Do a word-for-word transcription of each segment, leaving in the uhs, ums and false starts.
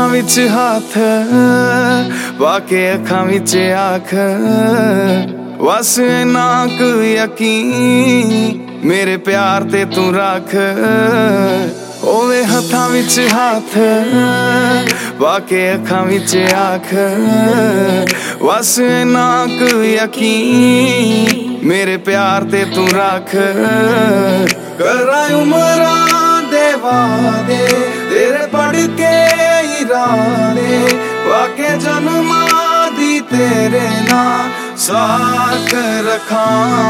विच हाथ वाके अखां विच आख बस इन्ना क यकीन मेरे प्यार ते तू रख ओवे हथां विच हाथ वाके अखां विच आख बस इन्ना क यकीन मेरे प्यार ते तू रख करा उमरां दे वादे तेरे पढ़ के इरादे वाके जन्मां दी तेरे ना साथ रखा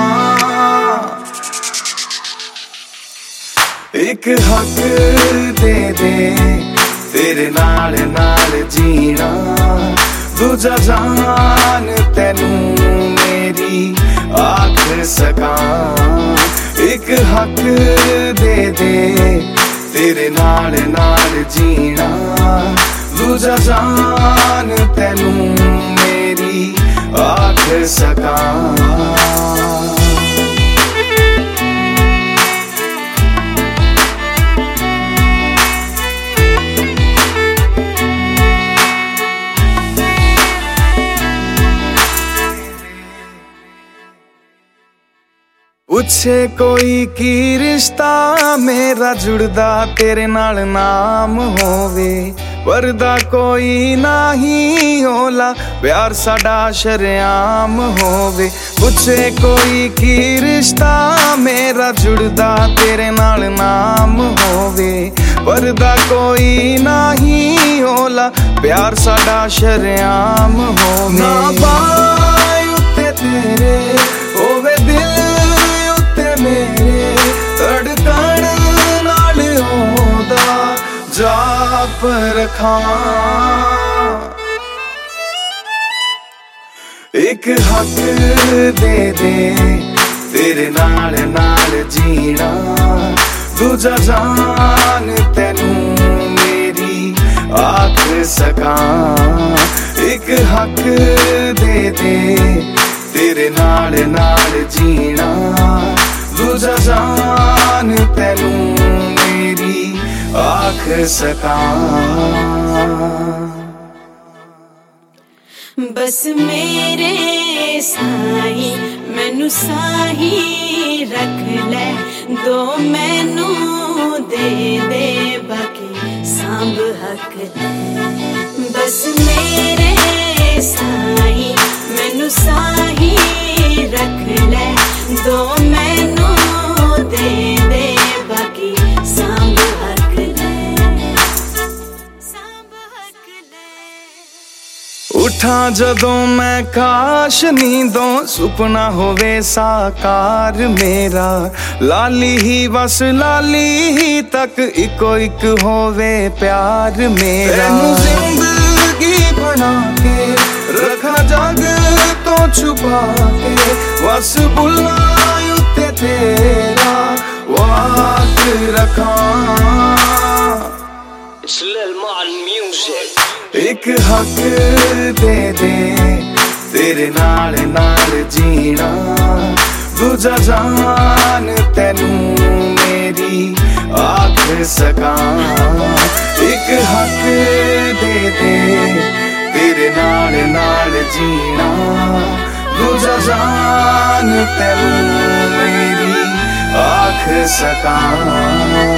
एक हक दे दे तेरे नाल नाल जीना दूजा जान तेनू मेरी आख सका एक हक दे दे तेरे नाल नाल जीना दूजा जान तेनू मेरी आख सका पूछे कोई की रिश्ता मेरा जुड़दा तेरे नाल नाम होवे वरदा कोई नहीं होला प्यार साडा शरेआम होवे पूछे कोई की रिश्ता मेरा जुड़दा तेरे नाल नाम होवे वरदा कोई नहीं होला प्यार साडा शरेआम होवे ना बाय उत्ते तेरे होवे दिल मेरे धड़कन नाल ओदा जाप रखा एक हक दे दे तेरे नाल नाल जीना दूजा जान तेनू मेरी आख सका एक हक दे दे तेरे नाल नाल जीना दूजा जान तेनू मेरी आख सका बस मेरे साई मैनू साही रख ले दो मैनू दे दे बाकी सांभ हक ले बस मेरे साई मैनू साही रख ले दो मैनू दे दे बाकी सांभ हक ले सांभ हक ले उठा जदों मैं काश नींदों सुपना होवे साकार मेरा लाली ही बस लाली ही तक इको इक होवे प्यार मेरा जिंदगी बना के रखा जग तो छुपा के बस बुलाए उत्ते तेरा वाक रखा एक हक दे दे तेरे नाल नाल जीना दूजा जान तेनू मेरी आख सका एक हक दे दे तेरे नाल नाल जीना दूजा जान तेनू मेरी आख सका।